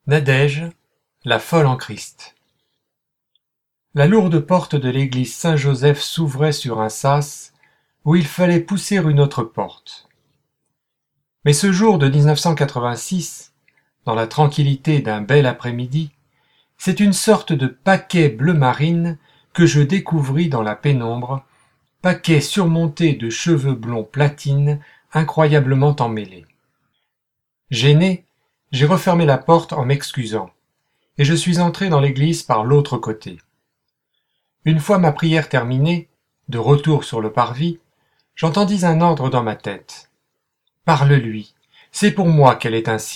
Nadège, la folle en Christ. La lourde porte de l'église Saint-Joseph s'ouvrait sur un sas où il fallait pousser une autre porte. Mais ce jour de 1986, dans la tranquillité d'un bel après-midi, c'est une sorte de paquet bleu marine que je découvris dans la pénombre, paquet surmonté de cheveux blonds platine incroyablement emmêlés. Gêné, j'ai refermé la porte en m'excusant, et je suis entré dans l'église par l'autre côté. Une fois ma prière terminée, de retour sur le parvis, j'entendis un ordre dans ma tête. « Parle-lui, c'est pour moi qu'elle est ainsi. »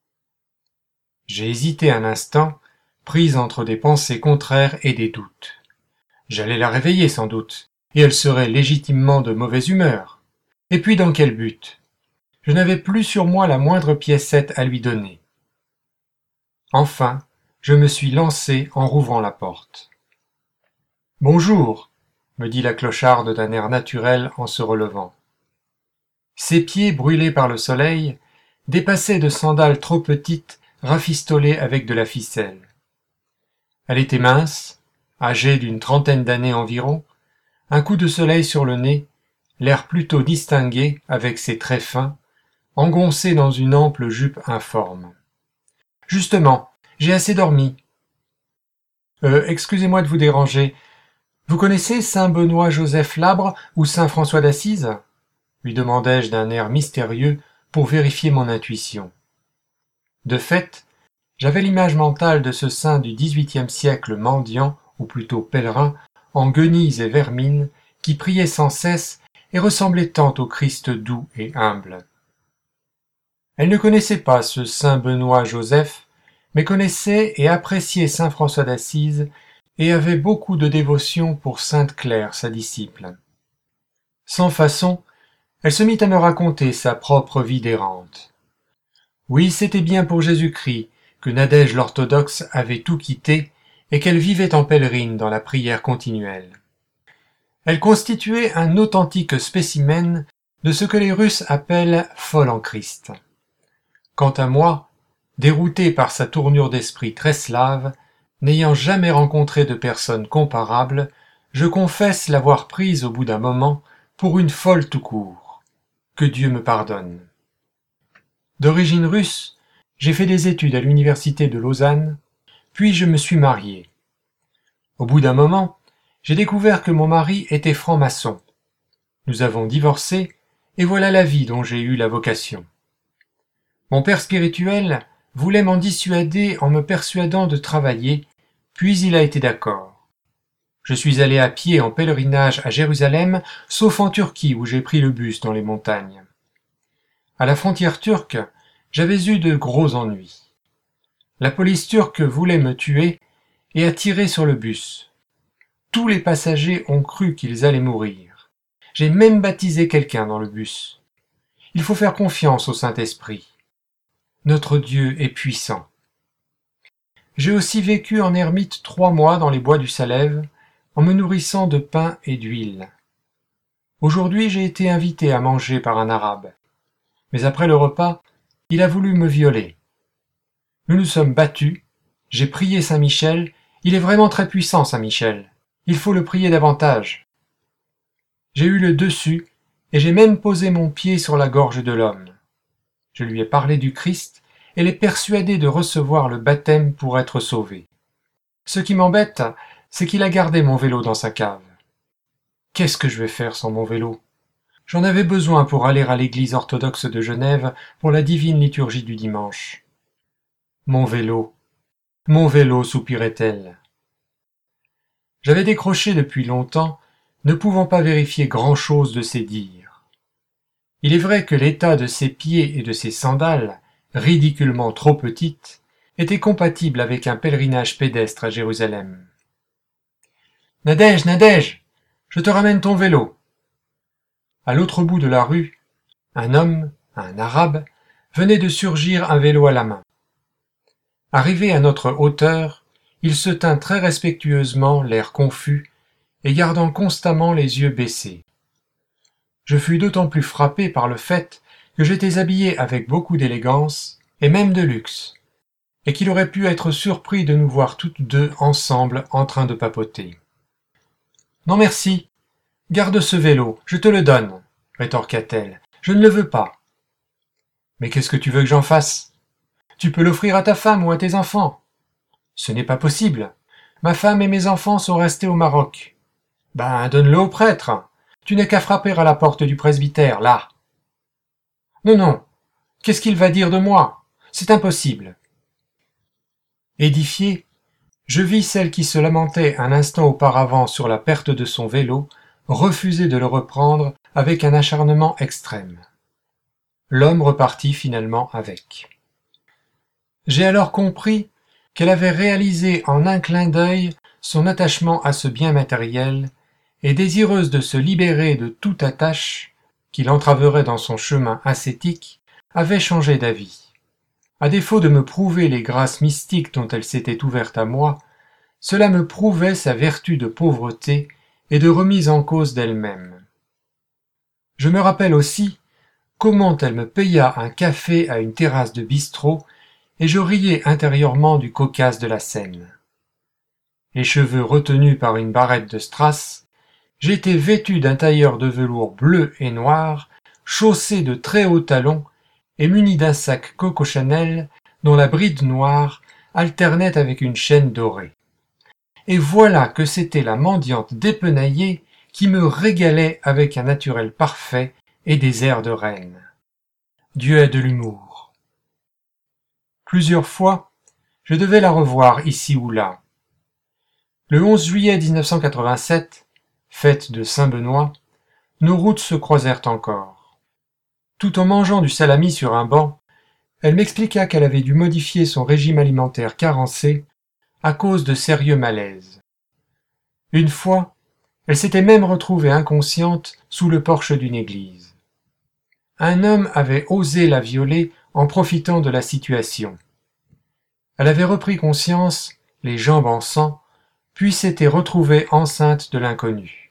J'ai hésité un instant, prise entre des pensées contraires et des doutes. J'allais la réveiller sans doute, et elle serait légitimement de mauvaise humeur. Et puis dans quel but ? Je n'avais plus sur moi la moindre piécette à lui donner. Enfin, je me suis lancé en rouvrant la porte. « Bonjour !» me dit la clocharde d'un air naturel en se relevant. Ses pieds, brûlés par le soleil, dépassaient de sandales trop petites rafistolées avec de la ficelle. Elle était mince, âgée d'une trentaine d'années environ, un coup de soleil sur le nez, l'air plutôt distingué avec ses traits fins, engoncée dans une ample jupe informe. « Justement, j'ai assez dormi. »« Excusez-moi de vous déranger. Vous connaissez saint Benoît-Joseph Labre ou saint François d'Assise ?» lui demandai-je d'un air mystérieux pour vérifier mon intuition. De fait, j'avais l'image mentale de ce saint du XVIIIe siècle mendiant, ou plutôt pèlerin, en guenilles et vermine, qui priait sans cesse et ressemblait tant au Christ doux et humble. Elle ne connaissait pas ce saint Benoît-Joseph, mais connaissait et appréciait saint François d'Assise et avait beaucoup de dévotion pour sainte Claire, sa disciple. Sans façon, elle se mit à me raconter sa propre vie d'errante. Oui, c'était bien pour Jésus-Christ que Nadège l'orthodoxe avait tout quitté et qu'elle vivait en pèlerine dans la prière continuelle. Elle constituait un authentique spécimen de ce que les Russes appellent « folle en Christ ». Quant à moi, dérouté par sa tournure d'esprit très slave, n'ayant jamais rencontré de personne comparable, je confesse l'avoir prise au bout d'un moment pour une folle tout court. Que Dieu me pardonne. D'origine russe, j'ai fait des études à l'université de Lausanne, puis je me suis marié. Au bout d'un moment, j'ai découvert que mon mari était franc-maçon. Nous avons divorcé, et voilà la vie dont j'ai eu la vocation. Mon père spirituel voulait m'en dissuader en me persuadant de travailler, puis il a été d'accord. Je suis allé à pied en pèlerinage à Jérusalem, sauf en Turquie où j'ai pris le bus dans les montagnes. À la frontière turque, j'avais eu de gros ennuis. La police turque voulait me tuer et a tiré sur le bus. Tous les passagers ont cru qu'ils allaient mourir. J'ai même baptisé quelqu'un dans le bus. Il faut faire confiance au Saint-Esprit. Notre Dieu est puissant. J'ai aussi vécu en ermite 3 mois dans les bois du Salève, en me nourrissant de pain et d'huile. Aujourd'hui, j'ai été invité à manger par un arabe. Mais après le repas, il a voulu me violer. Nous nous sommes battus, j'ai prié Saint Michel, il est vraiment très puissant Saint Michel, il faut le prier davantage. J'ai eu le dessus, et j'ai même posé mon pied sur la gorge de l'homme. Je lui ai parlé du Christ, et l'ai persuadé de recevoir le baptême pour être sauvé. Ce qui m'embête, c'est qu'il a gardé mon vélo dans sa cave. Qu'est-ce que je vais faire sans mon vélo ? J'en avais besoin pour aller à l'église orthodoxe de Genève pour la divine liturgie du dimanche. Mon vélo, soupirait-elle. J'avais décroché depuis longtemps, ne pouvant pas vérifier grand-chose de ses dires. Il est vrai que l'état de ses pieds et de ses sandales, ridiculement trop petites, était compatible avec un pèlerinage pédestre à Jérusalem. « Nadège, Nadège, je te ramène ton vélo !» À l'autre bout de la rue, un homme, un arabe, venait de surgir un vélo à la main. Arrivé à notre hauteur, il se tint très respectueusement, l'air confus, et gardant constamment les yeux baissés. Je fus d'autant plus frappé par le fait que j'étais habillé avec beaucoup d'élégance, et même de luxe. et qu'il aurait pu être surpris de nous voir toutes deux ensemble en train de papoter. « Non merci, garde ce vélo, je te le donne, rétorqua-t-elle, je ne le veux pas. »« Mais qu'est-ce que tu veux que j'en fasse ? Tu peux l'offrir à ta femme ou à tes enfants. »« Ce n'est pas possible, ma femme et mes enfants sont restés au Maroc. »« Ben, donne-le au prêtre, tu n'as qu'à frapper à la porte du presbytère, là. »« Non, non, qu'est-ce qu'il va dire de moi ? C'est impossible. » Édifié, je vis celle qui se lamentait un instant auparavant sur la perte de son vélo refuser de le reprendre avec un acharnement extrême. L'homme repartit finalement avec. J'ai alors compris qu'elle avait réalisé en un clin d'œil son attachement à ce bien matériel et désireuse de se libérer de toute attache qui l'entraverait dans son chemin ascétique, avait changé d'avis. À défaut de me prouver les grâces mystiques dont elle s'était ouverte à moi, cela me prouvait sa vertu de pauvreté et de remise en cause d'elle-même. Je me rappelle aussi comment elle me paya un café à une terrasse de bistrot et je riais intérieurement du cocasse de la scène. Les cheveux retenus par une barrette de strass, j'étais vêtu d'un tailleur de velours bleu et noir, chaussé de très hauts talons et muni d'un sac Coco Chanel dont la bride noire alternait avec une chaîne dorée. Et voilà que c'était la mendiante dépenaillée qui me régalait avec un naturel parfait et des airs de reine. Dieu a de l'humour. Plusieurs fois, je devais la revoir ici ou là. Le 11 juillet 1987, fête de Saint-Benoît, nos routes se croisèrent encore. Tout en mangeant du salami sur un banc, elle m'expliqua qu'elle avait dû modifier son régime alimentaire carencé à cause de sérieux malaises. Une fois, elle s'était même retrouvée inconsciente sous le porche d'une église. Un homme avait osé la violer en profitant de la situation. Elle avait repris conscience, les jambes en sang, puis s'était retrouvée enceinte de l'inconnu.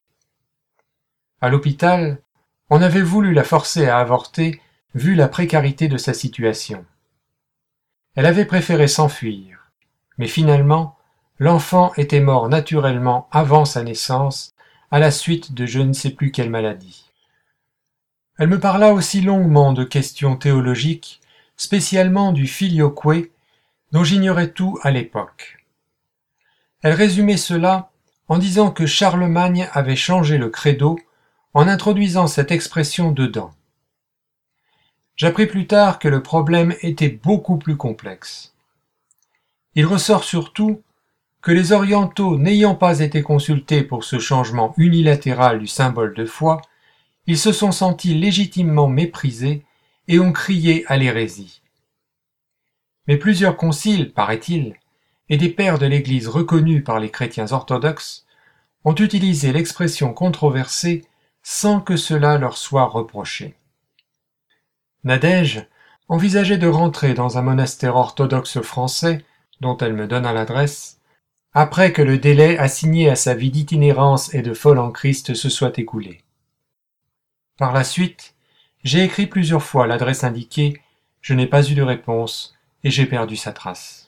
À l'hôpital, on avait voulu la forcer à avorter vu la précarité de sa situation. Elle avait préféré s'enfuir, mais finalement, l'enfant était mort naturellement avant sa naissance, à la suite de je ne sais plus quelle maladie. Elle me parla aussi longuement de questions théologiques, spécialement du filioque, dont j'ignorais tout à l'époque. Elle résumait cela en disant que Charlemagne avait changé le credo en introduisant cette expression dedans. J'appris plus tard que le problème était beaucoup plus complexe. Il ressort surtout que les orientaux n'ayant pas été consultés pour ce changement unilatéral du symbole de foi, ils se sont sentis légitimement méprisés et ont crié à l'hérésie. Mais plusieurs conciles, paraît-il, et des pères de l'Église reconnus par les chrétiens orthodoxes, ont utilisé l'expression controversée sans que cela leur soit reproché. Nadège envisageait de rentrer dans un monastère orthodoxe français, dont elle me donna l'adresse, après que le délai assigné à sa vie d'itinérance et de folle en Christ se soit écoulé. Par la suite, j'ai écrit plusieurs fois l'adresse indiquée, je n'ai pas eu de réponse et j'ai perdu sa trace.